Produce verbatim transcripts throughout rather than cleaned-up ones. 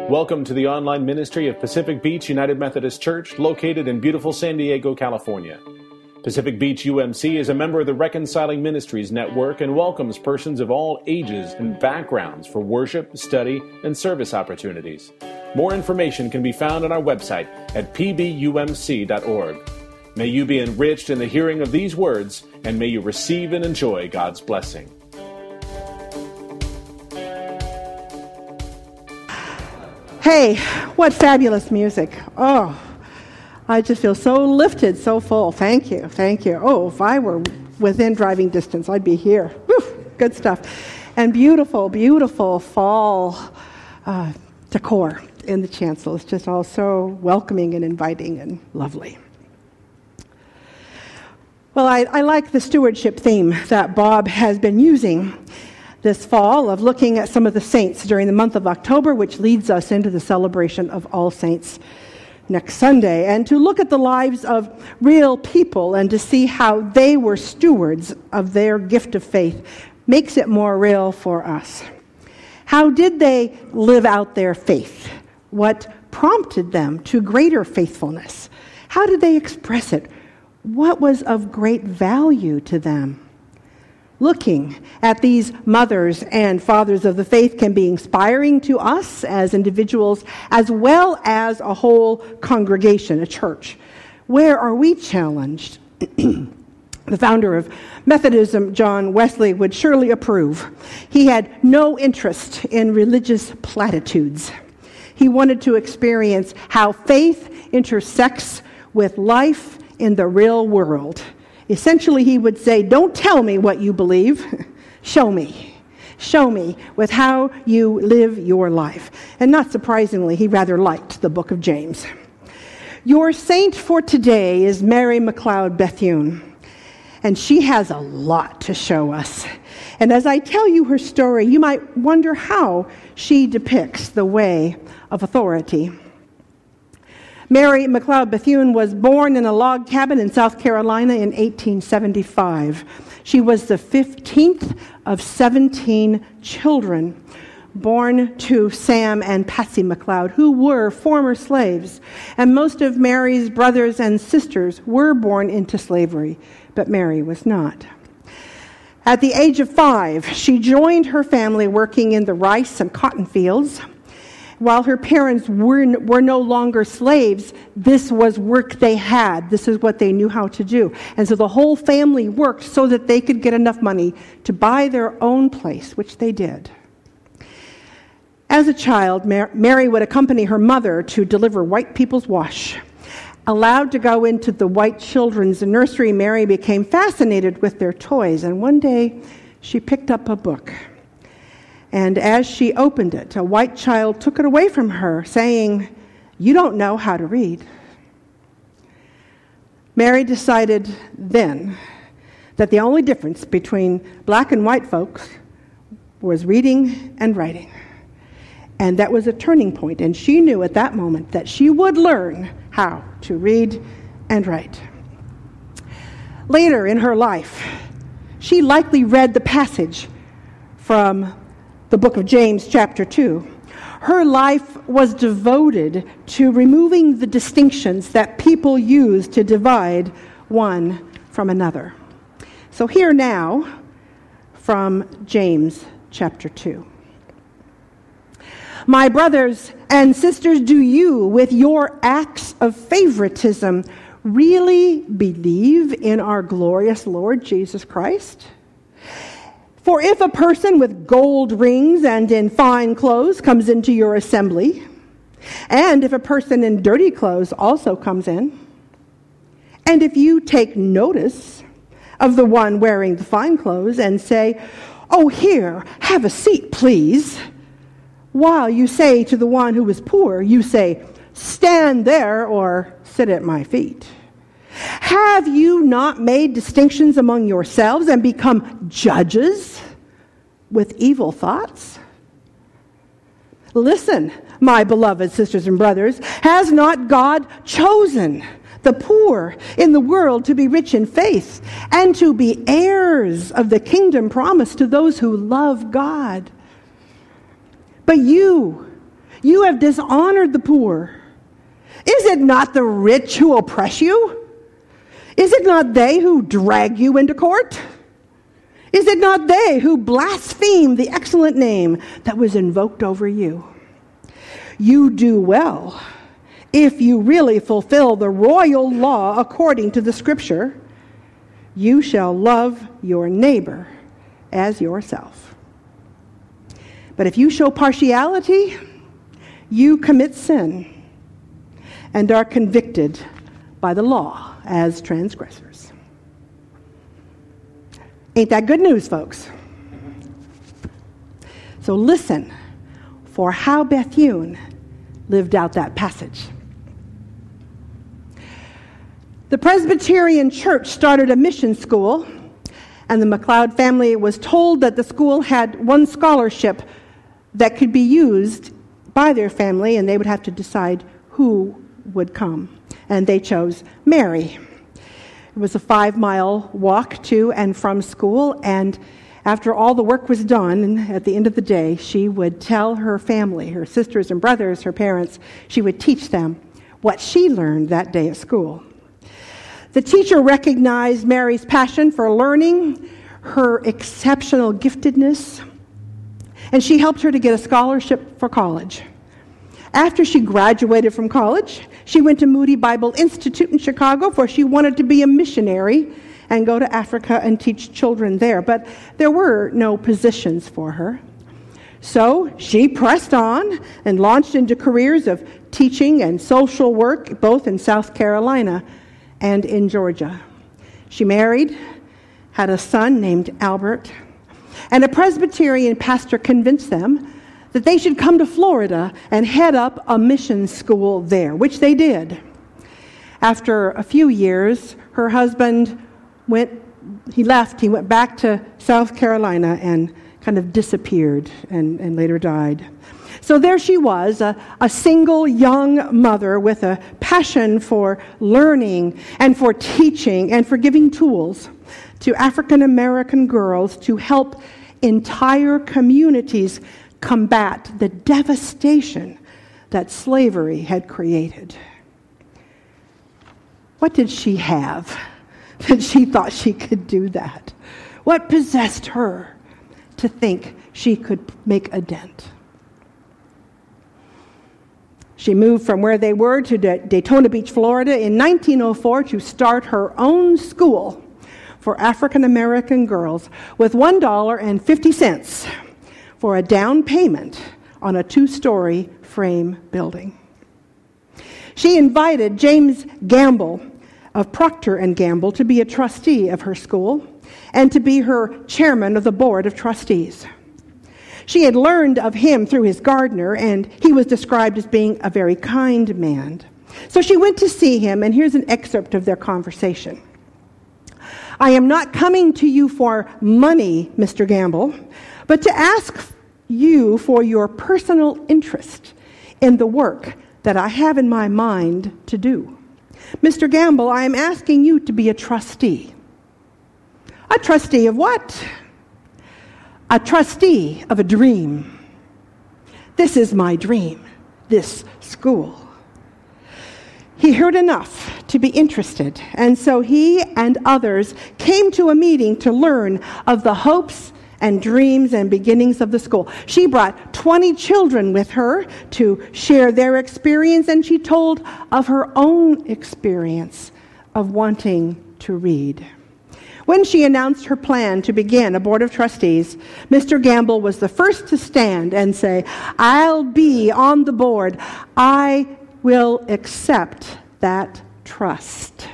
Welcome to the online ministry of Pacific Beach United Methodist Church, located in beautiful San Diego, California. Pacific Beach U M C is a member of the Reconciling Ministries Network and welcomes persons of all ages and backgrounds for worship, study, and service opportunities. More information can be found on our website at p b u m c dot org. May you be enriched in the hearing of these words, and may you receive and enjoy God's blessing. Hey, what fabulous music. Oh, I just feel so lifted, so full. Thank you, thank you. Oh, if I were within driving distance, I'd be here. Woo, good stuff. And beautiful, beautiful fall uh, decor in the chancel. It's just all so welcoming and inviting and lovely. Well, I, I like the stewardship theme that Bob has been using this fall of looking at some of the saints during the month of October, which leads us into the celebration of All Saints next Sunday, and to look at the lives of real people and to see how they were stewards of their gift of faith makes it more real for us. How did they live out their faith? What prompted them to greater faithfulness? How did they express it? What was of great value to them? Looking at these mothers and fathers of the faith can be inspiring to us as individuals, as well as a whole congregation, a church. Where are we challenged? The founder of Methodism, John Wesley, would surely approve. He had no interest in religious platitudes. He wanted to experience how faith intersects with life in the real world. Essentially, he would say, don't tell me what you believe, show me. Show me with how you live your life. And not surprisingly, he rather liked the book of James. Your saint for today is Mary McLeod Bethune, and she has a lot to show us. And as I tell you her story, you might wonder how she depicts the way of authority. Mary McLeod Bethune was born in a log cabin in South Carolina in eighteen seventy-five. She was the fifteenth of seventeen children born to Sam and Patsy McLeod, who were former slaves. And most of Mary's brothers and sisters were born into slavery, but Mary was not. At the age of five, she joined her family working in the rice and cotton fields. While her parents were, were no longer slaves, this was work they had. This is what they knew how to do. And so the whole family worked so that they could get enough money to buy their own place, which they did. As a child, Mary would accompany her mother to deliver white people's wash. Allowed to go into the white children's nursery, Mary became fascinated with their toys, and one day she picked up a book. And as she opened it, a white child took it away from her, saying, "You don't know how to read." Mary decided then that the only difference between black and white folks was reading and writing. And that was a turning point, and she knew at that moment that she would learn how to read and write. Later in her life, she likely read the passage from the book of James, chapter two. Her life was devoted to removing the distinctions that people use to divide one from another. So here now, from James, chapter two. My brothers and sisters, do you, with your acts of favoritism, really believe in our glorious Lord Jesus Christ? For if a person with gold rings and in fine clothes comes into your assembly, and if a person in dirty clothes also comes in, and if you take notice of the one wearing the fine clothes and say, "Oh, here, have a seat, please," while you say to the one who is poor, you say, "Stand there," or "Sit at my feet," have you not made distinctions among yourselves and become judges with evil thoughts? Listen, my beloved sisters and brothers, has not God chosen the poor in the world to be rich in faith and to be heirs of the kingdom promised to those who love God? But you, You have dishonored the poor. Is it not the rich who oppress you? Is it not they who drag you into court? Is it not they who blaspheme the excellent name that was invoked over you? You do well if you really fulfill the royal law according to the Scripture. You shall love your neighbor as yourself. But if you show partiality, you commit sin and are convicted by the law as transgressors. Ain't that good news, folks? So listen for how Bethune lived out that passage. The Presbyterian Church started a mission school, and the McLeod family was told that the school had one scholarship that could be used by their family, and they would have to decide who would come. And they chose Mary. It was a five-mile walk to and from school, and after all the work was done, at the end of the day, she would tell her family, her sisters and brothers, her parents, she would teach them what she learned that day at school. The teacher recognized Mary's passion for learning, her exceptional giftedness, and she helped her to get a scholarship for college. After she graduated from college, she went to Moody Bible Institute in Chicago, for she wanted to be a missionary and go to Africa and teach children there. But there were no positions for her. So she pressed on and launched into careers of teaching and social work, both in South Carolina and in Georgia. She married, had a son named Albert, and a Presbyterian pastor convinced them that they should come to Florida and head up a mission school there, which they did. After a few years, her husband went, he left, he went back to South Carolina and kind of disappeared and, and later died. So there she was, a, a single young mother with a passion for learning and for teaching and for giving tools to African American girls to help entire communities combat the devastation that slavery had created. What did she have that she thought she could do that? What possessed her to think she could make a dent? She moved from where they were to Daytona Beach, Florida in nineteen oh four to start her own school for African American girls with one dollar and fifty cents for a down payment on a two-story frame building. She invited James Gamble of Procter and Gamble to be a trustee of her school and to be her chairman of the board of trustees. She had learned of him through his gardener, and he was described as being a very kind man. So she went to see him, and here's an excerpt of their conversation. "I am not coming to you for money, Mister Gamble, but to ask you for your personal interest in the work that I have in my mind to do. Mister Gamble, I am asking you to be a trustee." "A trustee of what?" "A trustee of a dream. This is my dream, this school." He heard enough to be interested, and so he and others came to a meeting to learn of the hopes and dreams and beginnings of the school. She brought twenty children with her to share their experience, and she told of her own experience of wanting to read. When she announced her plan to begin a board of trustees, Mister Gamble was the first to stand and say, "I'll be on the board. I will accept that trust."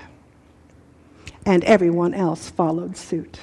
And everyone else followed suit.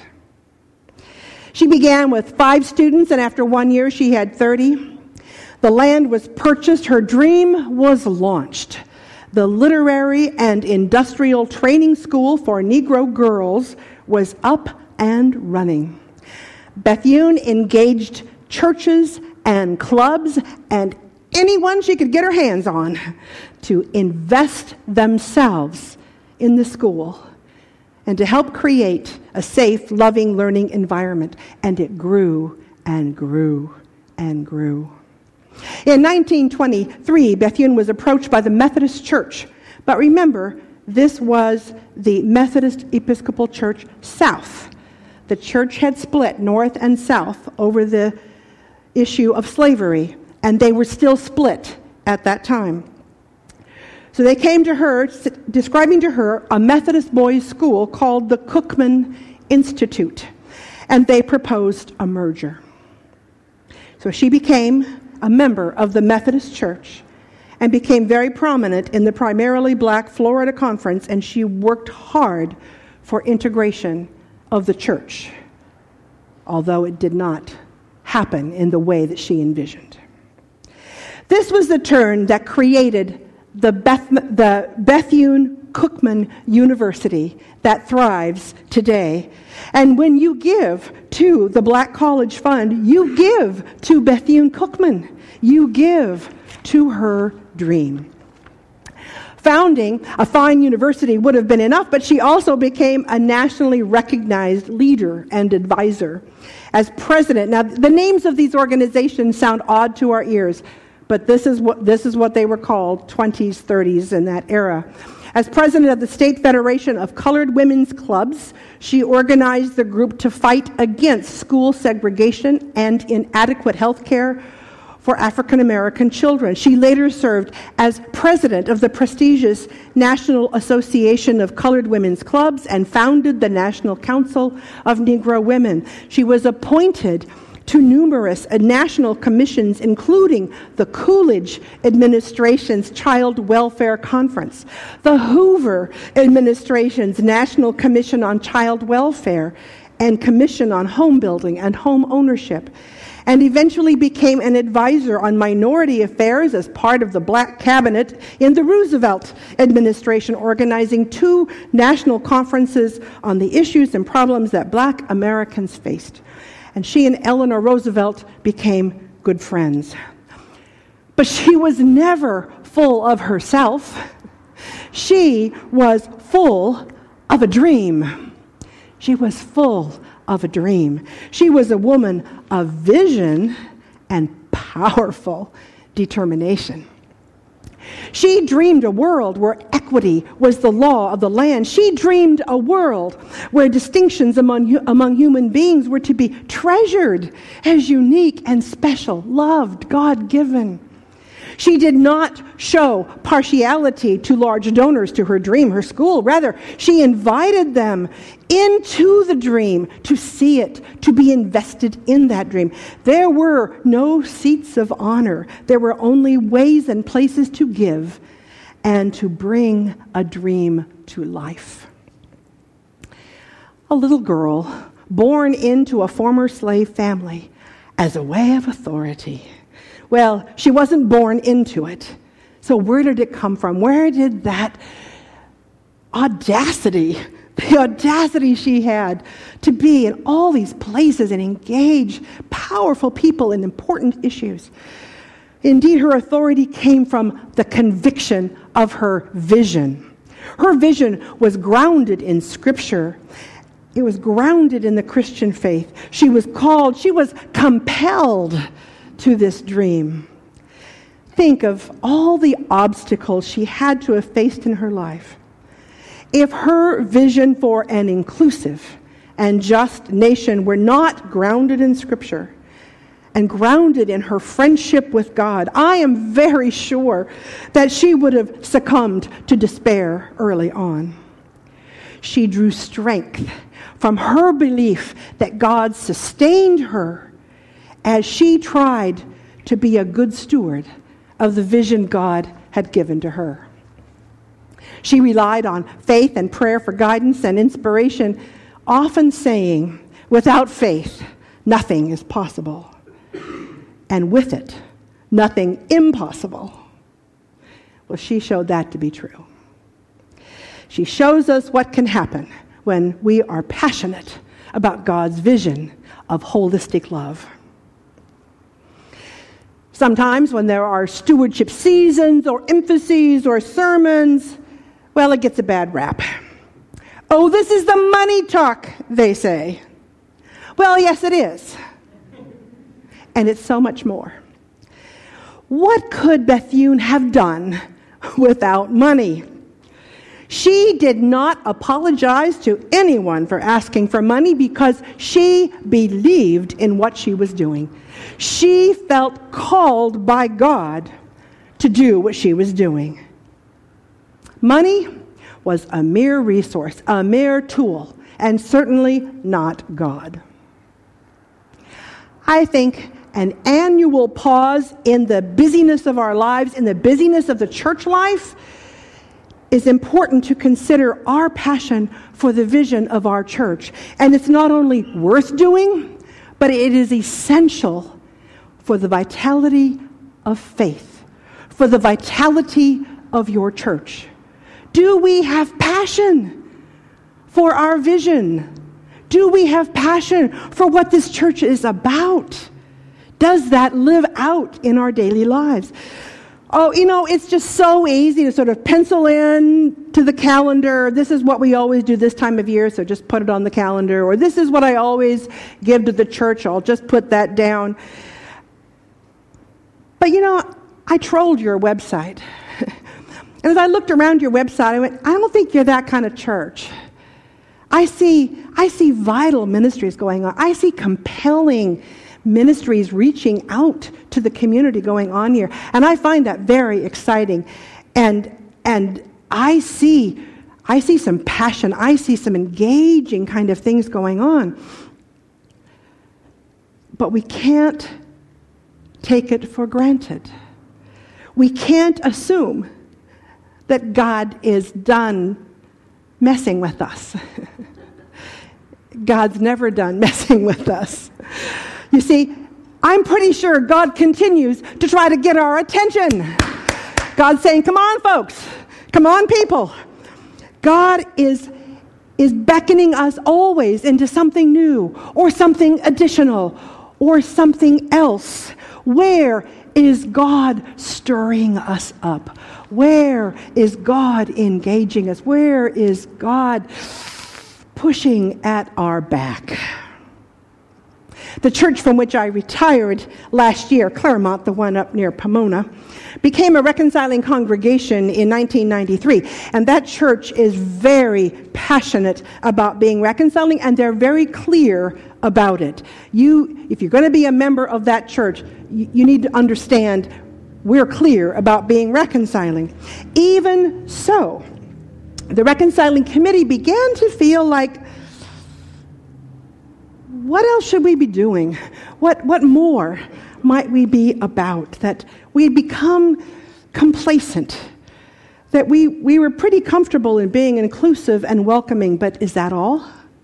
She began with five students, and after one year she had thirty. The land was purchased. Her dream was launched. The Literary and Industrial Training School for Negro Girls was up and running. Bethune engaged churches and clubs and anyone she could get her hands on to invest themselves in the school and to help create a safe, loving, learning environment. And it grew and grew and grew. In nineteen twenty-three, Bethune was approached by the Methodist Church. But remember, this was the Methodist Episcopal Church South. The church had split north and south over the issue of slavery, and they were still split at that time. So they came to her, describing to her a Methodist boys' school called the Cookman Institute, and they proposed a merger. So she became a member of the Methodist Church and became very prominent in the primarily black Florida Conference, and she worked hard for integration of the church, although it did not happen in the way that she envisioned. This was the turn that created the, Beth, the Bethune Cookman University that thrives today. And when you give to the Black College Fund, you give to Bethune Cookman. You give to her dream. Founding a fine university would have been enough, but she also became a nationally recognized leader and advisor. As president, now the names of these organizations sound odd to our ears, but this is what this is what they were called, twenties, thirties, in that era. As president of the State Federation of Colored Women's Clubs, she organized the group to fight against school segregation and inadequate health care for African American children. She later served as president of the prestigious National Association of Colored Women's Clubs and founded the National Council of Negro Women. She was appointed to numerous national commissions, including the Coolidge Administration's Child Welfare Conference, the Hoover Administration's National Commission on Child Welfare, and Commission on Home Building and Home Ownership, and eventually became an advisor on minority affairs as part of the Black Cabinet in the Roosevelt administration, organizing two national conferences on the issues and problems that Black Americans faced. And she and Eleanor Roosevelt became good friends. But she was never full of herself. She was full of a dream. She was full of a dream. She was a woman of vision and powerful determination. She dreamed a world where equity was the law of the land. She dreamed a world where distinctions among, among human beings were to be treasured as unique and special, loved, God-given. She did not show partiality to large donors to her dream, her school. Rather, she invited them into the dream to see it, to be invested in that dream. There were no seats of honor. There were only ways and places to give and to bring a dream to life. A little girl born into a former slave family as a way of authority. Well, she wasn't born into it. So where did it come from? Where did that audacity, the audacity she had to be in all these places and engage powerful people in important issues? Indeed, her authority came from the conviction of her vision. Her vision was grounded in Scripture. It was grounded in the Christian faith. She was called, she was compelled to this dream. Think of all the obstacles she had to have faced in her life. If her vision for an inclusive and just nation were not grounded in Scripture and grounded in her friendship with God, I am very sure that she would have succumbed to despair early on. She drew strength from her belief that God sustained her as she tried to be a good steward of the vision God had given to her. She relied on faith and prayer for guidance and inspiration, often saying, without faith, nothing is possible. And with it, nothing impossible. Well, she showed that to be true. She shows us what can happen when we are passionate about God's vision of holistic love. Sometimes when there are stewardship seasons or emphases or sermons, well, it gets a bad rap. Oh, this is the money talk, they say. Well, yes, it is. And it's so much more. What could Bethune have done without money? She did not apologize to anyone for asking for money because she believed in what she was doing. She felt called by God to do what she was doing. Money was a mere resource, a mere tool, and certainly not God. I think an annual pause in the busyness of our lives, in the busyness of the church life, is important to consider our passion for the vision of our church. And it's not only worth doing, but it is essential for the vitality of faith, for the vitality of your church. Do we have passion for our vision? Do we have passion for what this church is about? Does that live out in our daily lives? Oh, you know, it's just so easy to sort of pencil in to the calendar. This is what we always do this time of year, so just put it on the calendar. Or this is what I always give to the church. I'll just put that down. But, you know, I trolled your website. And as I looked around your website, I went, I don't think you're that kind of church. I see, I see vital ministries going on. I see compelling ministries reaching out to the community going on here. And I find that very exciting. And and I see I see some passion. I see some engaging kind of things going on. But we can't take it for granted. We can't assume that God is done messing with us. God's never done messing with us. You see, I'm pretty sure God continues to try to get our attention. God's saying, come on, folks. Come on, people. God is, is beckoning us always into something new or something additional or something else. Where is God stirring us up? Where is God engaging us? Where is God pushing at our back? The church from which I retired last year, Claremont, the one up near Pomona, became a reconciling congregation in nineteen ninety-three. And that church is very passionate about being reconciling, and they're very clear about it. You, if you're going to be a member of that church, you, you need to understand we're clear about being reconciling. Even so, the reconciling committee began to feel like, what else should we be doing? What what more might we be about? That we'd become complacent. That we, we were pretty comfortable in being inclusive and welcoming, but is that all?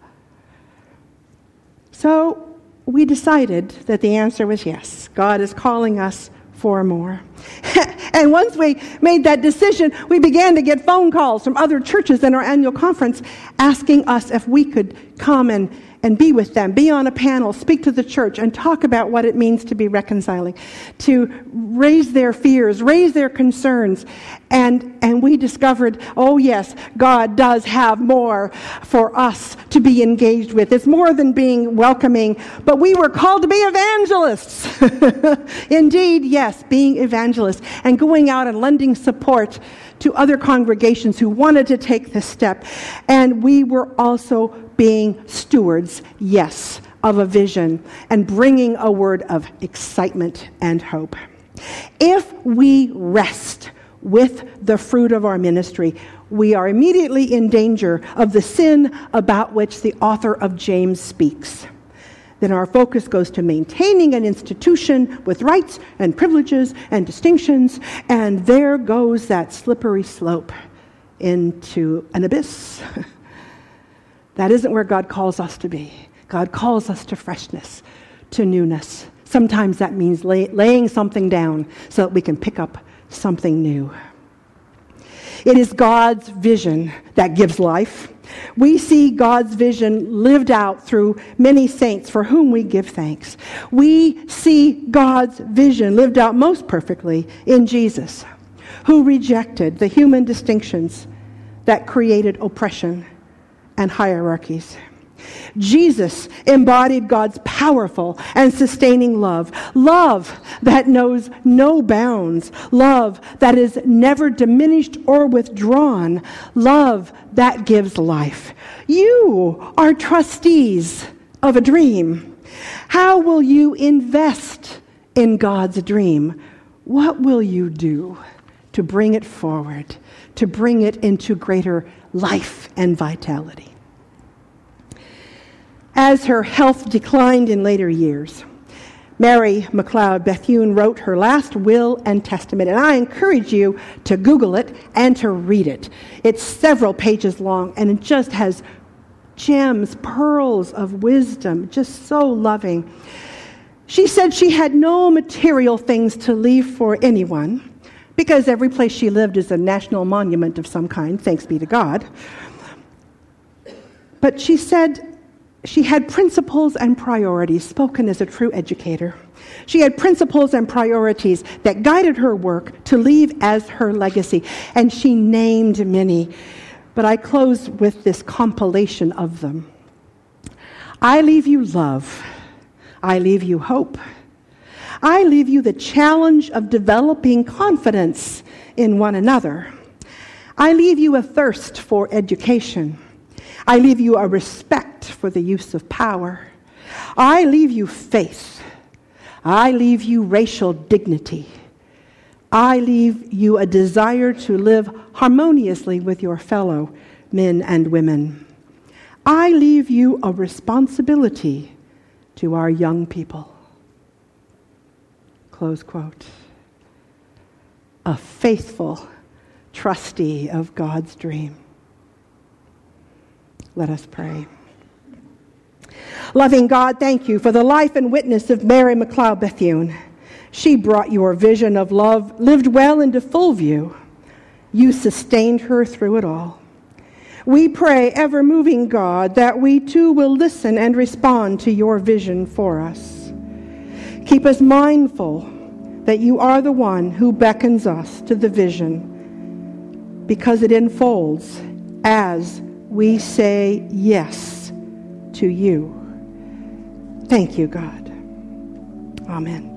So we decided that the answer was yes. God is calling us for more. And once we made that decision, we began to get phone calls from other churches in our annual conference asking us if we could come and and be with them, be on a panel, speak to the church, and talk about what it means to be reconciling, to raise their fears, raise their concerns. And, and we discovered, oh yes, God does have more for us to be engaged with. It's more than being welcoming, but we were called to be evangelists. Indeed, yes, being evangelists and going out and lending support to other congregations who wanted to take this step. And we were also being stewards, yes, of a vision and bringing a word of excitement and hope. If we rest with the fruit of our ministry, we are immediately in danger of the sin about which the author of James speaks. Then our focus goes to maintaining an institution with rights and privileges and distinctions, and there goes that slippery slope into an abyss. That isn't where God calls us to be. God calls us to freshness, to newness. Sometimes that means lay, laying something down so that we can pick up something new. It is God's vision that gives life. We see God's vision lived out through many saints for whom we give thanks. We see God's vision lived out most perfectly in Jesus, who rejected the human distinctions that created oppression and hierarchies. Jesus embodied God's powerful and sustaining love. Love that knows no bounds. Love that is never diminished or withdrawn. Love that gives life. You are trustees of a dream. How will you invest in God's dream? What will you do to bring it forward, to bring it into greater life and vitality? As her health declined in later years, Mary McLeod Bethune wrote her last will and testament, and I encourage you to Google it and to read it. It's several pages long, and it just has gems, pearls of wisdom, just so loving. She said she had no material things to leave for anyone, because every place she lived is a national monument of some kind, thanks be to God. But she said she had principles and priorities, spoken as a true educator. She had principles and priorities that guided her work to leave as her legacy, and she named many. But I close with this compilation of them. I leave you love. I leave you hope. I leave you the challenge of developing confidence in one another. I leave you a thirst for education. I leave you a respect for the use of power. I leave you faith. I leave you racial dignity. I leave you a desire to live harmoniously with your fellow men and women. I leave you a responsibility to our young people. Close quote. A faithful trustee of God's dream. Let us pray. Loving God, thank you for the life and witness of Mary McLeod Bethune. She brought your vision of love, lived well into full view. You sustained her through it all. We pray, ever-moving God, that we too will listen and respond to your vision for us. Keep us mindful that you are the one who beckons us to the vision, because it unfolds as we say yes to you. Thank you, God. Amen.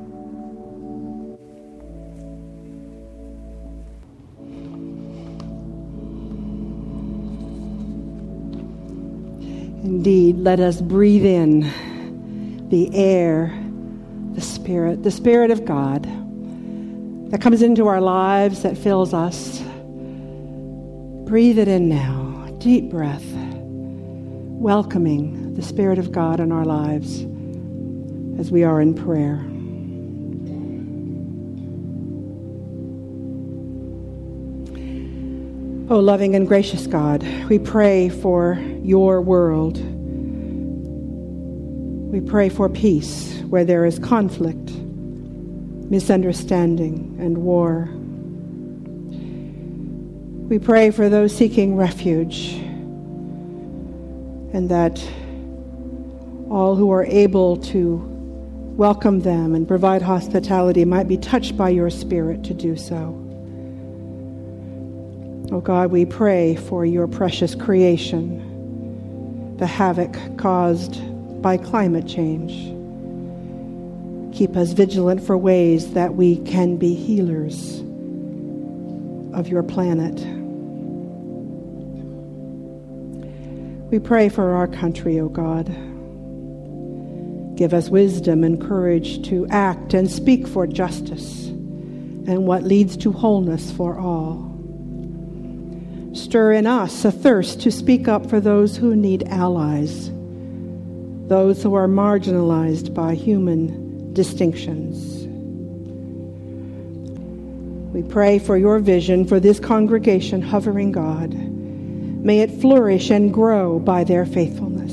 Indeed, let us breathe in the air, the Spirit, the Spirit of God that comes into our lives, that fills us. Breathe it in now. Deep breath, welcoming the Spirit of God in our lives as we are in prayer. Oh, loving and gracious God, we pray for your world. We pray for peace where there is conflict, misunderstanding, and war. We pray for those seeking refuge, and that all who are able to welcome them and provide hospitality might be touched by your Spirit to do so. Oh God, we pray for your precious creation, the havoc caused by climate change. Keep us vigilant for ways that we can be healers of your planet. We pray for our country, O God. Give us wisdom and courage to act and speak for justice and what leads to wholeness for all. Stir in us a thirst to speak up for those who need allies, those who are marginalized by human distinctions. We pray for your vision for this congregation, hovering God. May it flourish and grow by their faithfulness.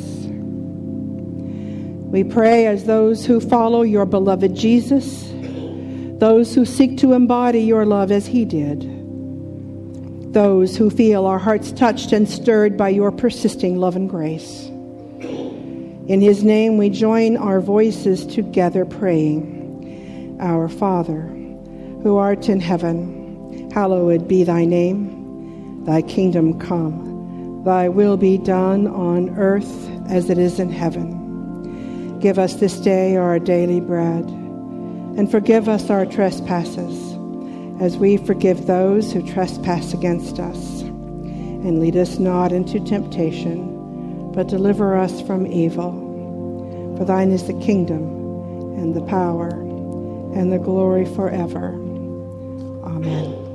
We pray as those who follow your beloved Jesus, those who seek to embody your love as he did, those who feel our hearts touched and stirred by your persisting love and grace. In his name we join our voices together praying, Our Father, who art in heaven, hallowed be thy name. Thy kingdom come. Thy will be done on earth as it is in heaven. Give us this day our daily bread, and forgive us our trespasses, as we forgive those who trespass against us. And lead us not into temptation, but deliver us from evil. For thine is the kingdom, and the power, and the glory forever. Amen.